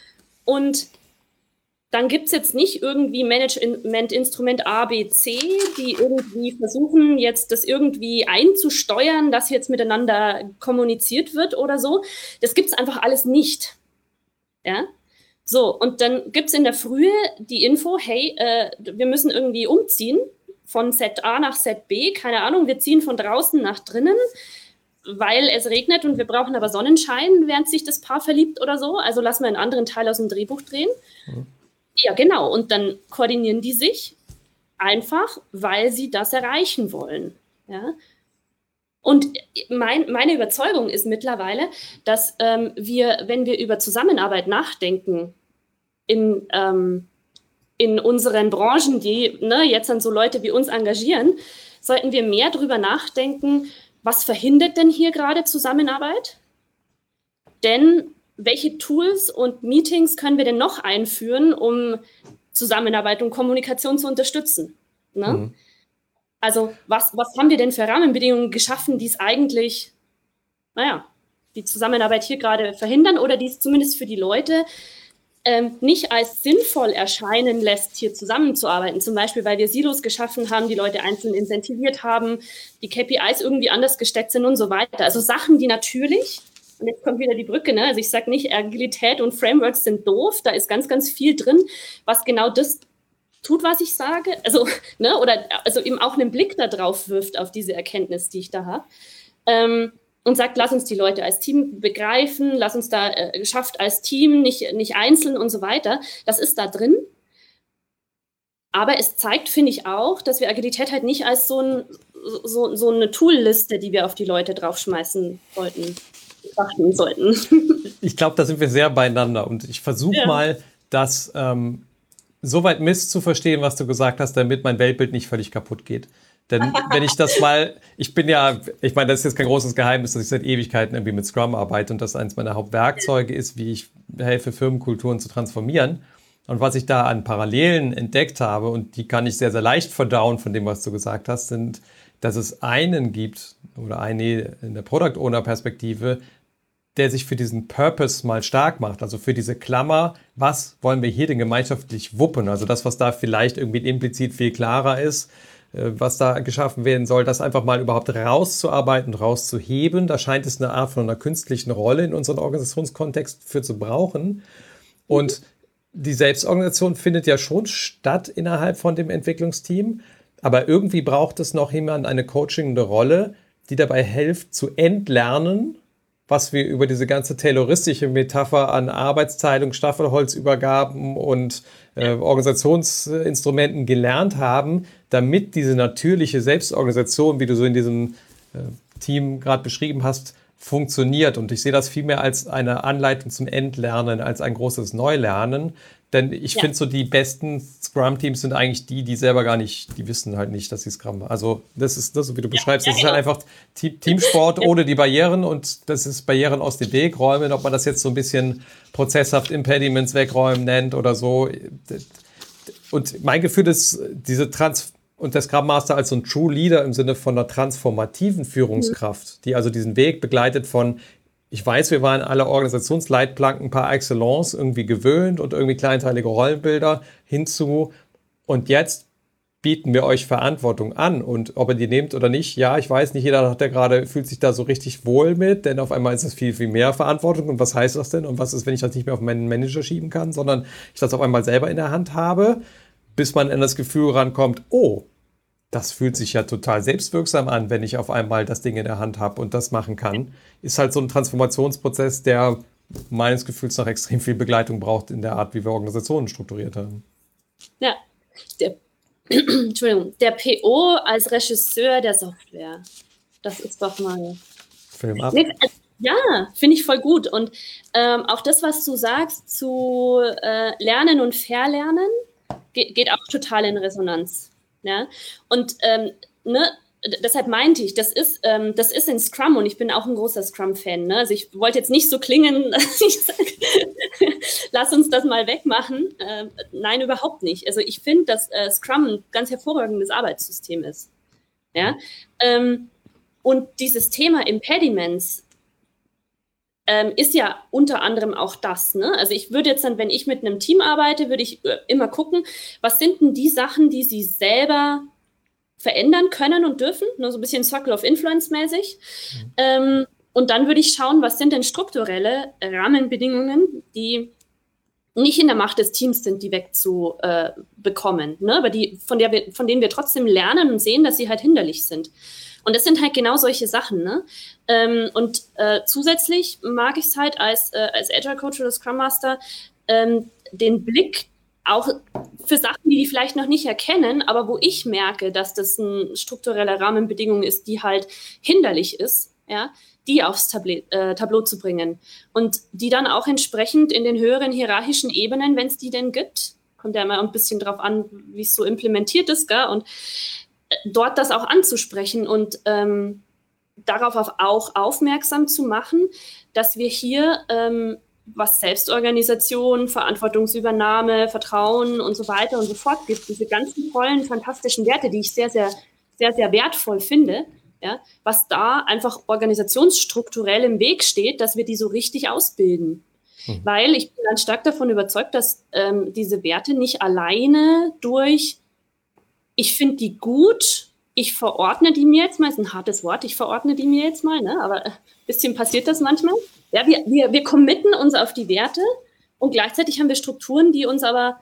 Und dann gibt es jetzt nicht irgendwie Management-Instrument A, B, C, die irgendwie versuchen, jetzt das irgendwie einzusteuern, dass jetzt miteinander kommuniziert wird oder so. Das gibt es einfach alles nicht. Ja? So, und dann gibt es in der Frühe die Info, hey, äh, wir müssen irgendwie umziehen von Set A nach Set B, keine Ahnung, wir ziehen von draußen nach drinnen, weil es regnet und wir brauchen aber Sonnenschein, während sich das Paar verliebt oder so. Also lassen wir einen anderen Teil aus dem Drehbuch drehen. Mhm. Ja, genau. Und dann koordinieren die sich einfach, weil sie das erreichen wollen. Ja? Und mein, meine Überzeugung ist mittlerweile, dass ähm, wir, wenn wir über Zusammenarbeit nachdenken, in, ähm, in unseren Branchen, die ne, jetzt dann so Leute wie uns engagieren, sollten wir mehr darüber nachdenken, was verhindert denn hier gerade Zusammenarbeit? Denn welche Tools und Meetings können wir denn noch einführen, um Zusammenarbeit und Kommunikation zu unterstützen? Ne? Mhm. Also was, was haben wir denn für Rahmenbedingungen geschaffen, die es eigentlich, naja, die Zusammenarbeit hier gerade verhindern oder die es zumindest für die Leute ähm, nicht als sinnvoll erscheinen lässt, hier zusammenzuarbeiten. Zum Beispiel, weil wir Silos geschaffen haben, die Leute einzeln incentiviert haben, die K P Is irgendwie anders gesteckt sind und so weiter. Also Sachen, die natürlich, und jetzt kommt wieder die Brücke, ne? Also ich sage nicht, Agilität und Frameworks sind doof, da ist ganz, ganz viel drin, was genau das tut, was ich sage, also, ne, oder also eben auch einen Blick da drauf wirft, auf diese Erkenntnis, die ich da habe, ähm, und sagt, lass uns die Leute als Team begreifen, lass uns da äh, schafft als Team, nicht, nicht einzeln und so weiter. Das ist da drin. Aber es zeigt, finde ich auch, dass wir Agilität halt nicht als so, ein, so, so eine Toolliste, die wir auf die Leute draufschmeißen sollten, betrachten sollten. Ich glaube, da sind wir sehr beieinander und ich versuche ja. mal, das ähm, soweit misszuverstehen, was du gesagt hast, damit mein Weltbild nicht völlig kaputt geht. Denn wenn ich das mal, ich bin ja, ich meine, das ist jetzt kein großes Geheimnis, dass ich seit Ewigkeiten irgendwie mit Scrum arbeite und das eines meiner Hauptwerkzeuge ist, wie ich helfe, Firmenkulturen zu transformieren. Und was ich da an Parallelen entdeckt habe, und die kann ich sehr, sehr leicht verdauen von dem, was du gesagt hast, sind, dass es einen gibt, oder eine in der Product Owner Perspektive, der sich für diesen Purpose mal stark macht, also für diese Klammer, was wollen wir hier denn gemeinschaftlich wuppen? Also das, was da vielleicht irgendwie implizit viel klarer ist, was da geschaffen werden soll, das einfach mal überhaupt rauszuarbeiten, rauszuheben. Da scheint es eine Art von einer künstlichen Rolle in unserem Organisationskontext für zu brauchen. Und die Selbstorganisation findet ja schon statt innerhalb von dem Entwicklungsteam, aber irgendwie braucht es noch jemand, eine coachingende Rolle, die dabei hilft zu entlernen, was wir über diese ganze tayloristische Metapher an Arbeitsteilung, Staffelholzübergaben und äh, Organisationsinstrumenten gelernt haben, damit diese natürliche Selbstorganisation, wie du so in diesem äh, Team gerade beschrieben hast, funktioniert. Und ich sehe das vielmehr als eine Anleitung zum Entlernen, als ein großes Neulernen. Denn ich ja. finde so, die besten Scrum-Teams sind eigentlich die, die selber gar nicht, die wissen halt nicht, dass sie Scrum machen. Also das ist das, wie du beschreibst, ja, ja, das genau. ist halt einfach Teamsport ja. ohne die Barrieren und das ist Barrieren aus dem Weg räumen, ob man das jetzt so ein bisschen prozesshaft Impediments wegräumen nennt oder so. Und mein Gefühl ist, diese Trans- und der Scrum Master als so ein True Leader im Sinne von einer transformativen Führungskraft, mhm. die also diesen Weg begleitet von, ich weiß, wir waren alle Organisationsleitplanken par excellence irgendwie gewöhnt und irgendwie kleinteilige Rollenbilder hinzu. Und jetzt bieten wir euch Verantwortung an. Und ob ihr die nehmt oder nicht, ja, ich weiß, nicht jeder hat ja gerade, fühlt sich da so richtig wohl mit, denn auf einmal ist es viel, viel mehr Verantwortung. Und was heißt das denn? Und was ist, wenn ich das nicht mehr auf meinen Manager schieben kann, sondern ich das auf einmal selber in der Hand habe, bis man in das Gefühl rankommt, oh, das fühlt sich ja total selbstwirksam an, wenn ich auf einmal das Ding in der Hand habe und das machen kann. Ist halt so ein Transformationsprozess, der meines Gefühls nach extrem viel Begleitung braucht in der Art, wie wir Organisationen strukturiert haben. Ja, der, Entschuldigung, der P O als Regisseur der Software. Das ist doch mal... Film ab. Ja, finde ich voll gut. Und ähm, auch das, was du sagst zu äh, Lernen und Verlernen, geht, geht auch total in Resonanz. Ja? Und ähm, ne, deshalb meinte ich, das ist, ähm, das ist in Scrum und ich bin auch ein großer Scrum-Fan. Ne? Also ich wollte jetzt nicht so klingen, dass ich sage, lass uns das mal wegmachen. Äh, nein, überhaupt nicht. Also ich finde, dass äh, Scrum ein ganz hervorragendes Arbeitssystem ist. Ja? Ähm, und dieses Thema Impediments ähm, ist ja unter anderem auch das. Ne? Also ich würde jetzt dann, wenn ich mit einem Team arbeite, würde ich äh, immer gucken, was sind denn die Sachen, die sie selber verändern können und dürfen, nur so ein bisschen Circle of Influence mäßig. Mhm. Ähm, und dann würde ich schauen, was sind denn strukturelle Rahmenbedingungen, die nicht in der Macht des Teams sind, die wegzubekommen, äh, ne? Aber die, von, der wir, von denen wir trotzdem lernen und sehen, dass sie halt hinderlich sind. Und das sind halt genau solche Sachen. Ne? Ähm, und äh, zusätzlich mag ich es halt als, äh, als Agile Coach oder Scrum Master, ähm, den Blick auch für Sachen, die die vielleicht noch nicht erkennen, aber wo ich merke, dass das eine strukturelle Rahmenbedingung ist, die halt hinderlich ist, ja, die aufs Tablet, äh, Tableau zu bringen. Und die dann auch entsprechend in den höheren hierarchischen Ebenen, wenn es die denn gibt, kommt ja immer ein bisschen drauf an, wie es so implementiert ist, gell? Und dort das auch anzusprechen und ähm, darauf auch aufmerksam zu machen, dass wir hier, ähm, was Selbstorganisation, Verantwortungsübernahme, Vertrauen und so weiter und so fort gibt, diese ganzen tollen, fantastischen Werte, die ich sehr, sehr, sehr, sehr wertvoll finde, ja, was da einfach organisationsstrukturell im Weg steht, dass wir die so richtig ausbilden. Mhm. Weil ich bin ganz stark davon überzeugt, dass ähm, diese Werte nicht alleine durch, ich finde die gut, ich verordne die mir jetzt mal, ist ein hartes Wort, ich verordne die mir jetzt mal, ne? Aber ein bisschen passiert das manchmal. Ja, wir, wir, wir committen uns auf die Werte und gleichzeitig haben wir Strukturen, die uns aber,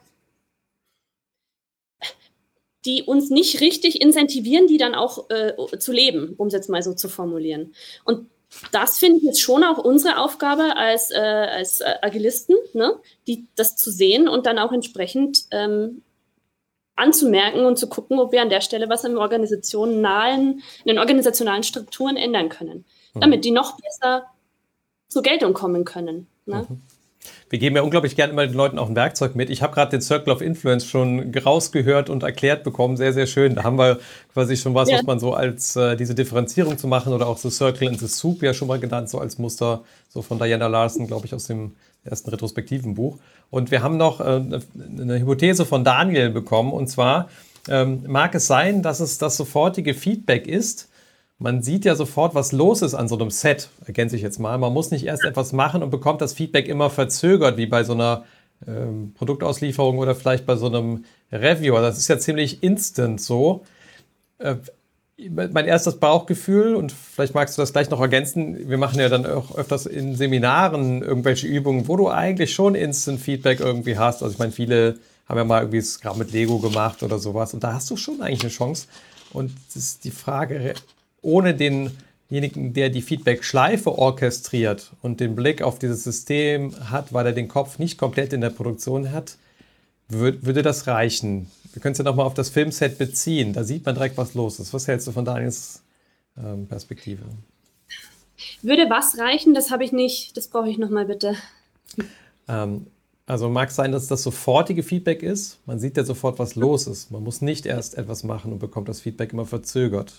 die uns nicht richtig incentivieren, die dann auch äh, zu leben, um es jetzt mal so zu formulieren. Und das finde ich jetzt schon auch unsere Aufgabe als, äh, als Agilisten, ne? Die, das zu sehen und dann auch entsprechend ähm, anzumerken und zu gucken, ob wir an der Stelle was in organisationalen, in den organisationalen Strukturen ändern können, mhm. damit die noch besser zur Geltung kommen können. Ne? Mhm. Wir geben ja unglaublich gerne immer den Leuten auch ein Werkzeug mit. Ich habe gerade den Circle of Influence schon rausgehört und erklärt bekommen. Sehr, sehr schön. Da haben wir quasi schon was, ja. was man so als äh, diese Differenzierung zu machen oder auch so Circle in the Soup ja schon mal genannt, so als Muster, so von Diana Larsen, glaube ich, aus dem ersten retrospektiven Buch. Und wir haben noch äh, eine Hypothese von Daniel bekommen. Und zwar ähm, mag es sein, dass es das sofortige Feedback ist. Man sieht ja sofort, was los ist an so einem Set, ergänze ich jetzt mal. Man muss nicht erst etwas machen und bekommt das Feedback immer verzögert, wie bei so einer ähm, Produktauslieferung oder vielleicht bei so einem Reviewer. Das ist ja ziemlich instant so. Äh, mein erstes Bauchgefühl, und vielleicht magst du das gleich noch ergänzen, wir machen ja dann auch öfters in Seminaren irgendwelche Übungen, wo du eigentlich schon Instant Feedback irgendwie hast. Also ich meine, viele haben ja mal irgendwie Scrum mit Lego gemacht oder sowas und da hast du schon eigentlich eine Chance. Und das ist die Frage, ohne denjenigen, der die Feedback-Schleife orchestriert und den Blick auf dieses System hat, weil er den Kopf nicht komplett in der Produktion hat, würd, würde das reichen? Wir können es ja nochmal auf das Filmset beziehen. Da sieht man direkt, was los ist. Was hältst du von Daniels ähm, Perspektive? Würde was reichen? Das habe ich nicht. Das brauche ich nochmal bitte. Ähm, also mag es sein, dass das sofortige Feedback ist. Man sieht ja sofort, was los ist. Man muss nicht erst etwas machen und bekommt das Feedback immer verzögert.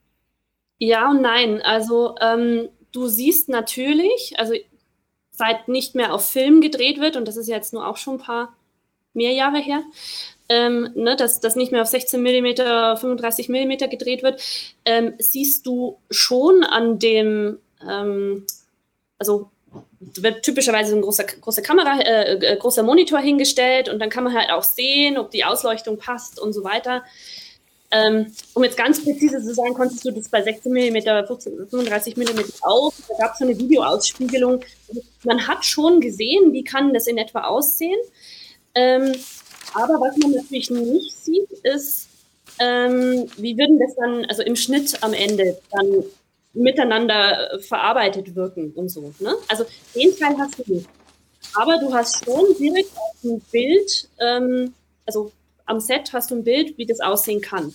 Ja und nein. Also ähm, du siehst natürlich, also seit nicht mehr auf Film gedreht wird, und das ist ja jetzt nur auch schon ein paar mehr Jahre her, ähm, ne, dass das nicht mehr auf sechzehn Millimeter, fünfunddreißig Millimeter gedreht wird, ähm, siehst du schon an dem, ähm, also wird typischerweise so ein großer, große Kamera, äh, großer Monitor hingestellt und dann kann man halt auch sehen, ob die Ausleuchtung passt und so weiter. Ähm, um jetzt ganz präzise zu sein, konntest du das bei sechzehn Millimeter, fünfunddreißig Millimeter auch. Da gab es so eine Videoausspiegelung. Man hat schon gesehen, wie kann das in etwa aussehen. Ähm, aber was man natürlich nicht sieht, ist, ähm, wie würden das dann, also im Schnitt am Ende, dann miteinander verarbeitet wirken und so. Ne? Also den Teil hast du nicht. Aber du hast schon direkt auf dem Bild, ähm, also am Set hast du ein Bild, wie das aussehen kann.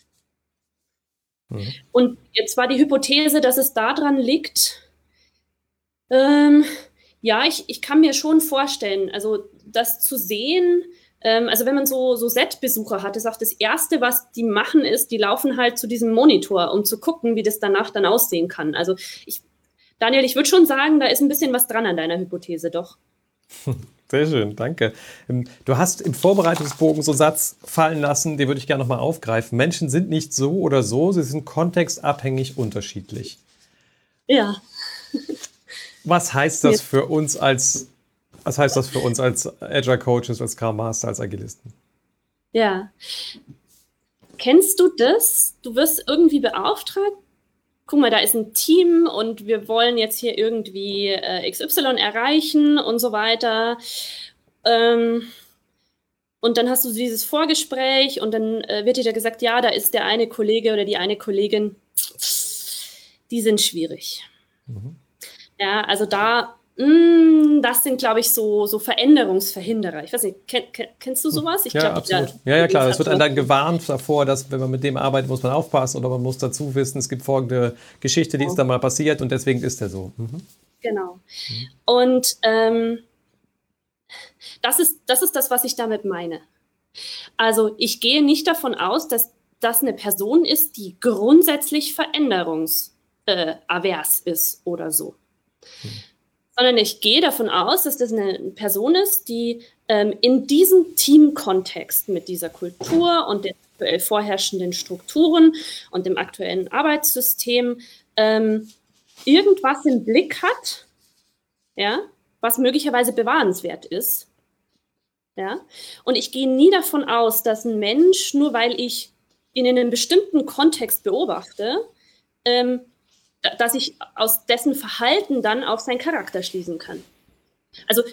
Mhm. Und jetzt war die Hypothese, dass es daran liegt, ähm, ja, ich, ich kann mir schon vorstellen, also das zu sehen, ähm, also wenn man so, so Set-Besucher hat, ist auch das Erste, was die machen, ist, die laufen halt zu diesem Monitor, um zu gucken, wie das danach dann aussehen kann. Also ich, Daniel, ich würde schon sagen, da ist ein bisschen was dran an deiner Hypothese, doch. Sehr schön, danke. Du hast im Vorbereitungsbogen so einen Satz fallen lassen, den würde ich gerne nochmal aufgreifen. Menschen sind nicht so oder so, sie sind kontextabhängig unterschiedlich. Ja. Was heißt das für uns als, was heißt das für uns als Agile Coaches, als Scrum Master, als Agilisten? Ja. Kennst du das? Du wirst irgendwie beauftragt. Guck mal, da ist ein Team und wir wollen jetzt hier irgendwie äh, X Y erreichen und so weiter. Ähm, und dann hast du dieses Vorgespräch und dann äh, wird dir da gesagt, ja, da ist der eine Kollege oder die eine Kollegin, die sind schwierig. Mhm. Ja, also da, mh, das sind, glaube ich, so, so Veränderungsverhinderer. Ich weiß nicht, kenn, kenn, kennst du sowas? Ich ja, glaub, absolut. Ja, ja, ja, klar. Es wird einem dann gewarnt davor, dass, wenn man mit dem arbeitet, muss man aufpassen oder man muss dazu wissen, es gibt folgende Geschichte, die ist dann mal passiert und deswegen ist er so. Mhm. Genau. Mhm. Und ähm, das ist, das ist das, was ich damit meine. Also ich gehe nicht davon aus, dass das eine Person ist, die grundsätzlich veränderungsfreudig äh, avers ist oder so. Hm. Sondern ich gehe davon aus, dass das eine Person ist, die ähm, in diesem Teamkontext mit dieser Kultur und den aktuell vorherrschenden Strukturen und dem aktuellen Arbeitssystem ähm, irgendwas im Blick hat, ja, was möglicherweise bewahrenswert ist. Ja? Und ich gehe nie davon aus, dass ein Mensch, nur weil ich ihn in einem bestimmten Kontext beobachte, ähm, dass ich aus dessen Verhalten dann auf seinen Charakter schließen kann. Also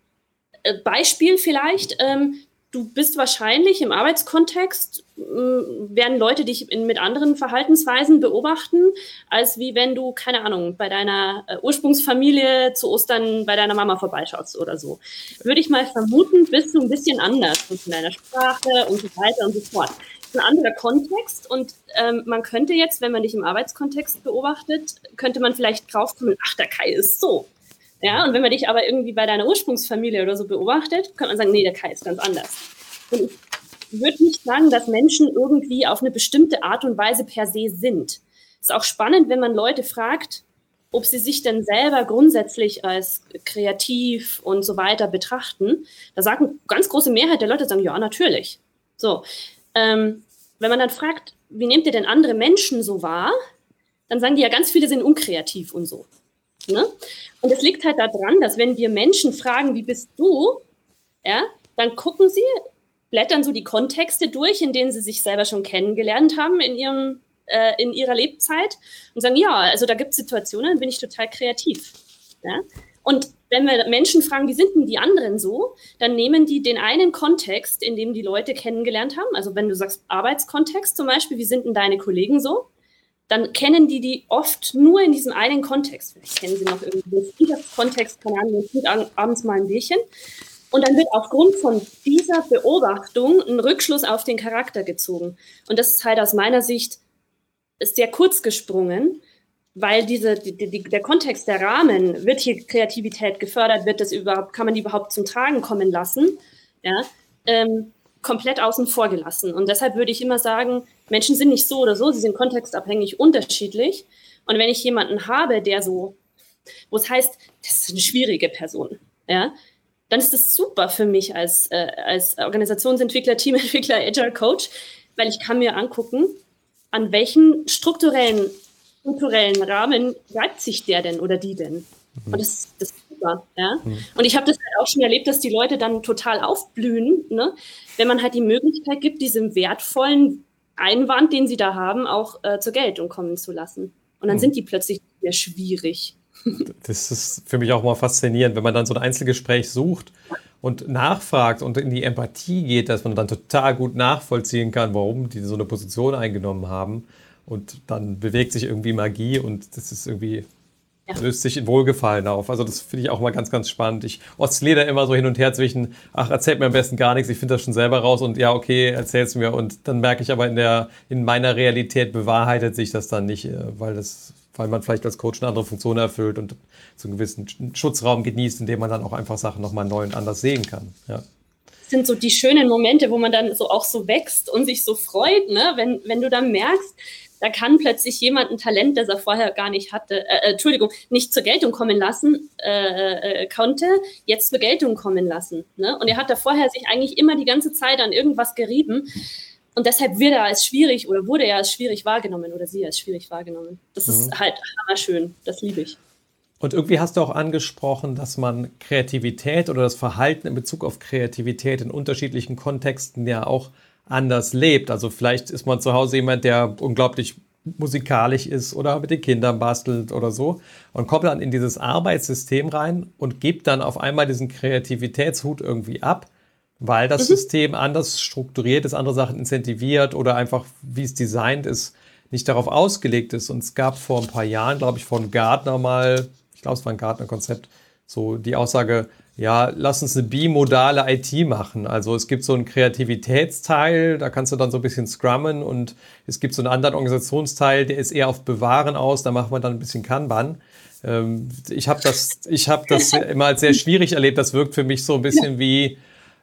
äh, Beispiel vielleicht, ähm, du bist wahrscheinlich im Arbeitskontext, äh, werden Leute dich in, mit anderen Verhaltensweisen beobachten, als wie wenn du, keine Ahnung, bei deiner äh, Ursprungsfamilie zu Ostern bei deiner Mama vorbeischaust oder so. Würde ich mal vermuten, bist du ein bisschen anders von deiner Sprache und so weiter und so fort. Ein anderer Kontext und ähm, man könnte jetzt, wenn man dich im Arbeitskontext beobachtet, könnte man vielleicht draufkommen, ach, der Kai ist so. Ja, und wenn man dich aber irgendwie bei deiner Ursprungsfamilie oder so beobachtet, könnte man sagen, nee, der Kai ist ganz anders. Und ich würde nicht sagen, dass Menschen irgendwie auf eine bestimmte Art und Weise per se sind. Ist auch spannend, wenn man Leute fragt, ob sie sich denn selber grundsätzlich als kreativ und so weiter betrachten. Da sagt eine ganz große Mehrheit der Leute, sagen, ja, natürlich. So. Ähm, wenn man dann fragt, wie nehmt ihr denn andere Menschen so wahr, dann sagen die ja, ganz viele sind unkreativ und so. Ne? Und es liegt halt daran, dass wenn wir Menschen fragen, wie bist du, ja, dann gucken sie, blättern so die Kontexte durch, in denen sie sich selber schon kennengelernt haben in, ihrem, äh, in ihrer Lebzeit und sagen, ja, also da gibt es Situationen, da bin ich total kreativ. Ja? Und wenn wir Menschen fragen, wie sind denn die anderen so, dann nehmen die den einen Kontext, in dem die Leute kennengelernt haben. Also wenn du sagst Arbeitskontext zum Beispiel, wie sind denn deine Kollegen so? Dann kennen die die oft nur in diesem einen Kontext. Vielleicht kennen sie noch irgendwie den Kontext, keine Ahnung, es gibt abends mal ein Bierchen. Und dann wird aufgrund von dieser Beobachtung ein Rückschluss auf den Charakter gezogen. Und das ist halt aus meiner Sicht sehr kurz gesprungen, weil diese, die, die, der Kontext, der Rahmen, wird hier Kreativität gefördert, wird das überhaupt, kann man die überhaupt zum Tragen kommen lassen, ja, ähm, komplett außen vor gelassen. Und deshalb würde ich immer sagen, Menschen sind nicht so oder so, sie sind kontextabhängig unterschiedlich. Und wenn ich jemanden habe, der so, wo es heißt, das ist eine schwierige Person, ja, dann ist das super für mich als, äh, als Organisationsentwickler, Teamentwickler, Agile Coach, weil ich kann mir angucken, an welchen strukturellen kulturellen Rahmen reibt sich der denn oder die denn? Und das, das ist super. Ja? Mhm. Und ich habe das halt auch schon erlebt, dass die Leute dann total aufblühen, ne? Wenn man halt die Möglichkeit gibt, diesen wertvollen Einwand, den sie da haben, auch äh, zur Geltung kommen zu lassen. Und dann mhm. sind die plötzlich sehr schwierig. Das ist für mich auch mal faszinierend, wenn man dann so ein Einzelgespräch sucht und nachfragt und in die Empathie geht, dass man dann total gut nachvollziehen kann, warum die so eine Position eingenommen haben. Und dann bewegt sich irgendwie Magie und das ist irgendwie, ja. löst sich in Wohlgefallen auf. Also das finde ich auch mal ganz, ganz spannend. Ich oszilliere immer so hin und her zwischen, ach, erzählt mir am besten gar nichts, ich finde das schon selber raus und ja, okay, erzähl's mir. Und dann merke ich aber in der, in meiner Realität bewahrheitet sich das dann nicht, weil das, weil man vielleicht als Coach eine andere Funktion erfüllt und so einen gewissen Schutzraum genießt, in dem man dann auch einfach Sachen nochmal neu und anders sehen kann. Ja. Sind so die schönen Momente, wo man dann so auch so wächst und sich so freut, ne? Wenn, wenn du dann merkst, da kann plötzlich jemand ein Talent, das er vorher gar nicht hatte, äh, Entschuldigung, nicht zur Geltung kommen lassen äh, äh, konnte, jetzt zur Geltung kommen lassen. Ne? Und er hat da vorher sich eigentlich immer die ganze Zeit an irgendwas gerieben. Und deshalb wird er als schwierig oder wurde er als schwierig wahrgenommen oder sie als schwierig wahrgenommen. Das mhm. ist halt hammerschön. Das liebe ich. Und irgendwie hast du auch angesprochen, dass man Kreativität oder das Verhalten in Bezug auf Kreativität in unterschiedlichen Kontexten ja auch anders lebt. Also vielleicht ist man zu Hause jemand, der unglaublich musikalisch ist oder mit den Kindern bastelt oder so und kommt dann in dieses Arbeitssystem rein und gibt dann auf einmal diesen Kreativitätshut irgendwie ab, weil das mhm. System anders strukturiert ist, andere Sachen incentiviert oder einfach, wie es designt ist, nicht darauf ausgelegt ist. Und es gab vor ein paar Jahren, glaube ich, von Gartner mal, ich glaube, es war ein Gartner-Konzept, so die Aussage, ja, lass uns eine bimodale I T machen. Also es gibt so einen Kreativitätsteil, da kannst du dann so ein bisschen scrummen und es gibt so einen anderen Organisationsteil, der ist eher auf Bewahren aus, da macht man dann ein bisschen Kanban. Ähm, ich habe das, ich hab das immer als sehr schwierig erlebt, das wirkt für mich so ein bisschen wie,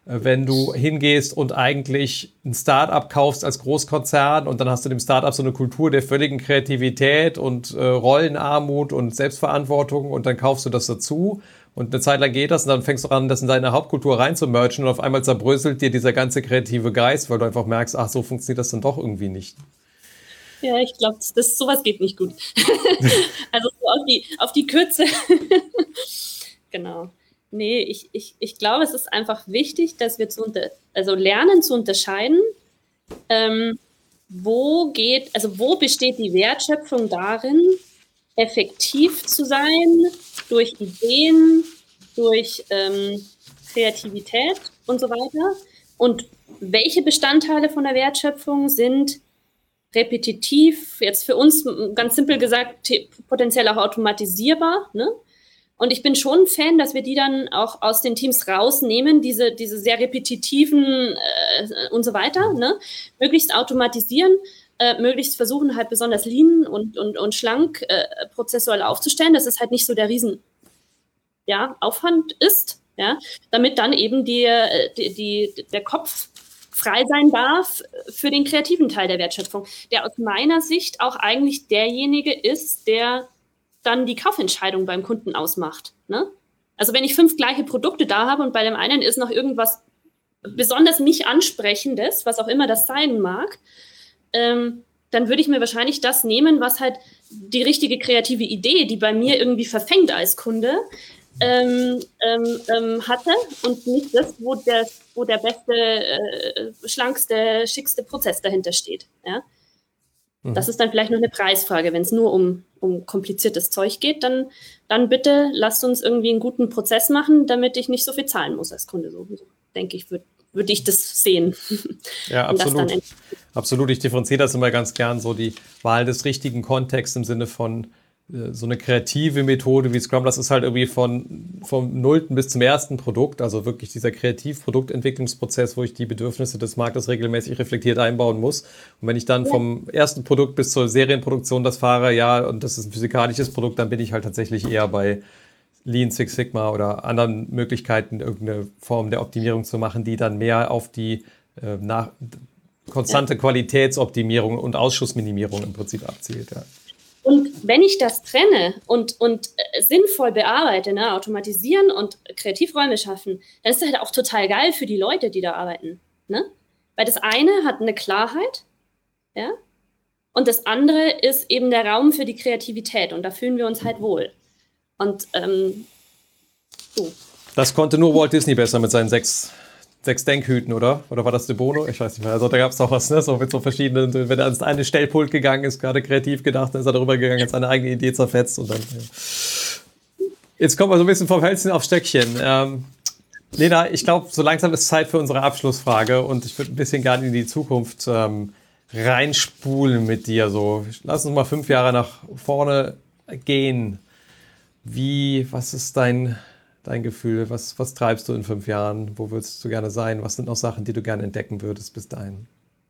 wenn du hingehst und eigentlich ein Startup kaufst als Großkonzern und dann hast du dem Startup so eine Kultur der völligen Kreativität und äh, Rollenarmut und Selbstverantwortung und dann kaufst du das dazu und eine Zeit lang geht das und dann fängst du an, das in deine Hauptkultur reinzumerchen und auf einmal zerbröselt dir dieser ganze kreative Geist, weil du einfach merkst, ach, so funktioniert das dann doch irgendwie nicht. Ja, ich glaube, das, das, sowas geht nicht gut. Also so auf die, auf die Kürze. Genau. Nee, ich, ich, ich glaube, es ist einfach wichtig, dass wir zu unter, also lernen zu unterscheiden, ähm, wo geht, also wo besteht die Wertschöpfung darin, effektiv zu sein, durch Ideen, durch ähm, Kreativität und so weiter. Und welche Bestandteile von der Wertschöpfung sind repetitiv, jetzt für uns ganz simpel gesagt, potenziell auch automatisierbar, ne? Und ich bin schon ein Fan, dass wir die dann auch aus den Teams rausnehmen, diese, diese sehr repetitiven äh, und so weiter, ne? Möglichst automatisieren, äh, möglichst versuchen halt besonders lean und, und, und schlank äh, prozessual aufzustellen, dass es halt nicht so der riesen ja, Aufwand ist, ja, damit dann eben die, die, die, der Kopf frei sein darf für den kreativen Teil der Wertschöpfung, der aus meiner Sicht auch eigentlich derjenige ist, der dann die Kaufentscheidung beim Kunden ausmacht. Ne? Also wenn ich fünf gleiche Produkte da habe und bei dem einen ist noch irgendwas besonders mich ansprechendes, was auch immer das sein mag, ähm, dann würde ich mir wahrscheinlich das nehmen, was halt die richtige kreative Idee, die bei mir irgendwie verfängt als Kunde, ähm, ähm, ähm, hatte und nicht das, wo der, wo der beste, äh, schlankste, schickste Prozess dahinter steht. Ja? Das ist dann vielleicht noch eine Preisfrage. Wenn es nur um, um kompliziertes Zeug geht, dann, dann bitte lasst uns irgendwie einen guten Prozess machen, damit ich nicht so viel zahlen muss als Kunde. So, so denke ich, würde würd ich das sehen. Ja, absolut. Absolut. Ich differenziere das immer ganz gern, so die Wahl des richtigen Kontexts im Sinne von äh, so eine kreative Methode wie Scrum. Das ist halt irgendwie von, vom nullten bis zum ersten Produkt, also wirklich dieser Kreativ-Produktentwicklungsprozess, wo ich die Bedürfnisse des Marktes regelmäßig reflektiert einbauen muss. Und wenn ich dann ja. vom ersten Produkt bis zur Serienproduktion das fahre, ja, und das ist ein physikalisches Produkt, dann bin ich halt tatsächlich eher bei Lean Six Sigma oder anderen Möglichkeiten, irgendeine Form der Optimierung zu machen, die dann mehr auf die äh, nach, konstante ja. Qualitätsoptimierung und Ausschussminimierung im Prinzip abzielt. Ja. Und wenn ich das trenne und, und äh, sinnvoll bearbeite, ne, automatisieren und Kreativräume schaffen, dann ist das halt auch total geil für die Leute, die da arbeiten. Ne? Weil das eine hat eine Klarheit, ja, und das andere ist eben der Raum für die Kreativität und da fühlen wir uns halt wohl. Und ähm, so. Das konnte nur Walt Disney besser mit seinen sechs, sechs Denkhüten, oder? Oder war das De Bono? Ich weiß nicht mehr. Also da gab es auch was, ne? So mit so verschiedenen, wenn er ans eine Stellpult gegangen ist, gerade kreativ gedacht, dann ist er darüber gegangen, hat seine eigene Idee zerfetzt und dann. Ja. Jetzt kommen wir so ein bisschen vom Hölzchen auf Stöckchen. Ähm, Lena, ich glaube, so langsam ist Zeit für unsere Abschlussfrage und ich würde ein bisschen gerne in die Zukunft ähm, reinspulen mit dir. So, lass uns mal fünf Jahre nach vorne gehen. Wie, was ist dein, dein Gefühl? Was, was treibst du in fünf Jahren? Wo würdest du gerne sein? Was sind noch Sachen, die du gerne entdecken würdest bis dahin?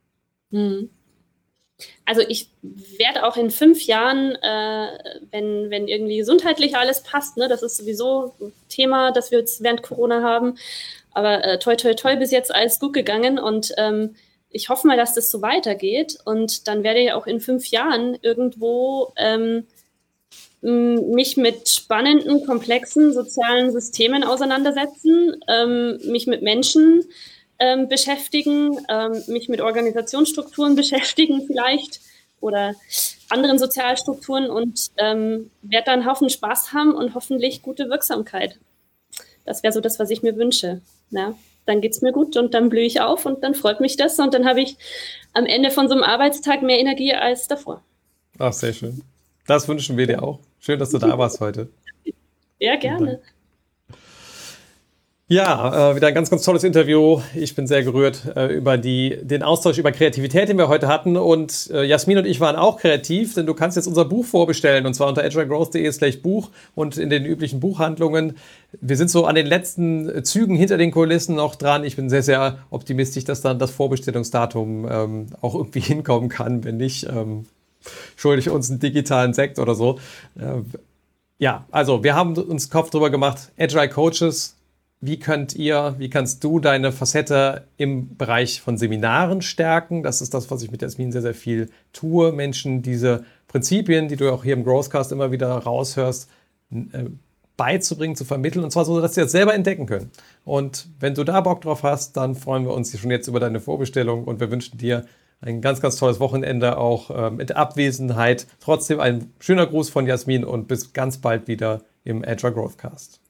Hm. Also ich werde auch in fünf Jahren, äh, wenn, wenn irgendwie gesundheitlich alles passt, ne, das ist sowieso ein Thema, das wir jetzt während Corona haben, aber äh, toi, toi, toi, bis jetzt alles gut gegangen und ähm, ich hoffe mal, dass das so weitergeht und dann werde ich auch in fünf Jahren irgendwo ähm, mich mit spannenden, komplexen sozialen Systemen auseinandersetzen, ähm, mich mit Menschen ähm, beschäftigen, ähm, mich mit Organisationsstrukturen beschäftigen vielleicht oder anderen Sozialstrukturen und ähm, werde dann einen Haufen Spaß haben und hoffentlich gute Wirksamkeit. Das wäre so das, was ich mir wünsche. Ja, dann geht's mir gut und dann blühe ich auf und dann freut mich das und dann habe ich am Ende von so einem Arbeitstag mehr Energie als davor. Ach, sehr schön. Das wünschen wir dir auch. Schön, dass du da warst heute. Ja, gerne. Ja, äh, wieder ein ganz, ganz tolles Interview. Ich bin sehr gerührt äh, über die, den Austausch über Kreativität, den wir heute hatten. Und äh, Jasmin und ich waren auch kreativ, denn du kannst jetzt unser Buch vorbestellen und zwar unter agilegrowth punkt de slash Buch und in den üblichen Buchhandlungen. Wir sind so an den letzten Zügen hinter den Kulissen noch dran. Ich bin sehr, sehr optimistisch, dass dann das Vorbestellungsdatum ähm, auch irgendwie hinkommen kann. Wenn nicht, ähm, schuldig uns einen digitalen Sekt oder so. Äh, ja, also wir haben uns Kopf drüber gemacht. Agile Coaches wie könnt ihr, wie kannst du deine Facette im Bereich von Seminaren stärken? Das ist das, was ich mit Jasmin sehr, sehr viel tue. Menschen diese Prinzipien, die du auch hier im Growthcast immer wieder raushörst, äh, beizubringen, zu vermitteln, und zwar so, dass sie das selber entdecken können. Und wenn du da Bock drauf hast, dann freuen wir uns schon jetzt über deine Vorbestellung und wir wünschen dir ein ganz, ganz tolles Wochenende, auch äh, mit Abwesenheit. Trotzdem ein schöner Gruß von Jasmin und bis ganz bald wieder im Agile Growthcast.